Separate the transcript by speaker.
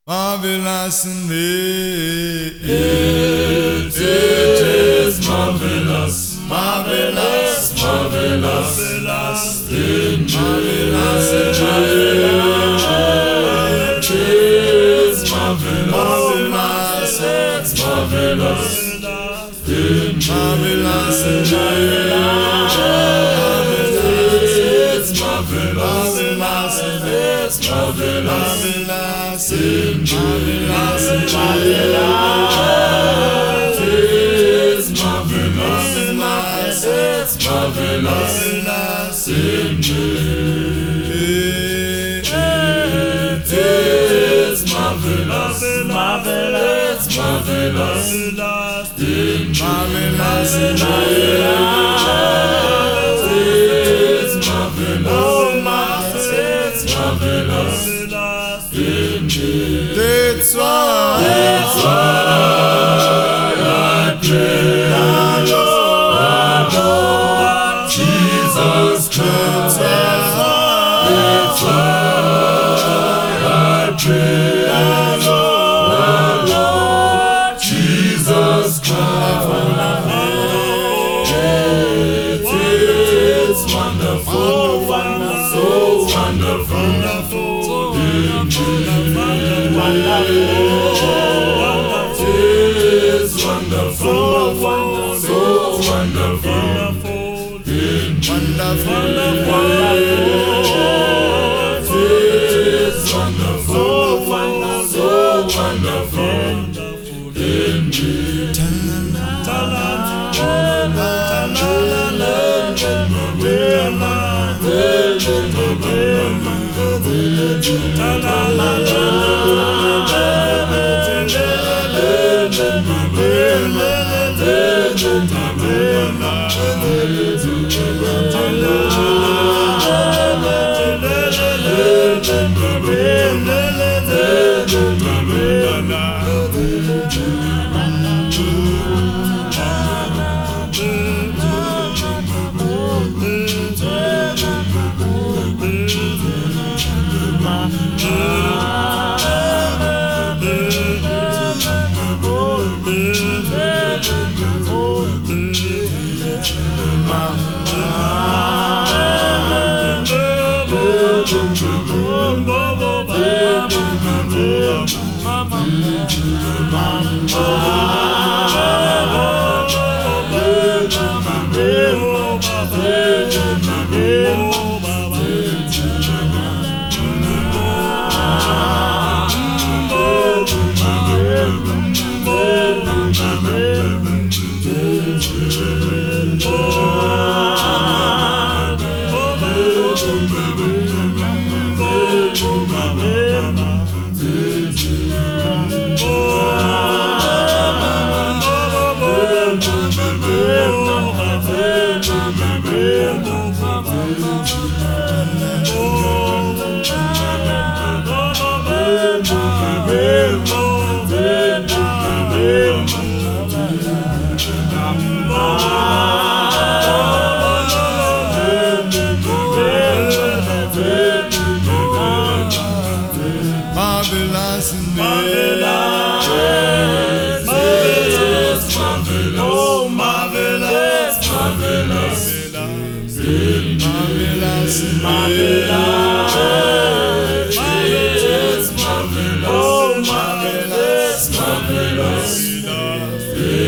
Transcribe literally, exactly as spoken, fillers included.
Speaker 1: Marvelous indeed.
Speaker 2: It is marvelous, marvelous, marvelous, marvelous, indeed. Marvelous, it is marvelous, marvelous, it's marvelous, indeed. Marvelous, it's marvelous, marvelous, it's marvelous, indeed. Marvelous, it's marvelous, it's marvelous, indeed. It is marvelous, marvelous, marvelous, indeed. Marvelous, it's marvelous, it's marvelous, indeed.
Speaker 1: That's why,
Speaker 2: That's why I pray, Lord, Lord Jesus Christ. That's why I pray, Lord, Lord Jesus Christ. It is wonderful, so wonderful, indeed. It is wonderful, so wonderful, indeed.
Speaker 1: wonderful,
Speaker 2: It is wonderful, so wonderful, indeed.
Speaker 1: marvelous indeed.
Speaker 2: Oh, marvelous, marvelous, indeed.
Speaker 1: Marvelous indeed.
Speaker 2: Marvelous, marvelous, oh, marvelous, marvelous, indeed.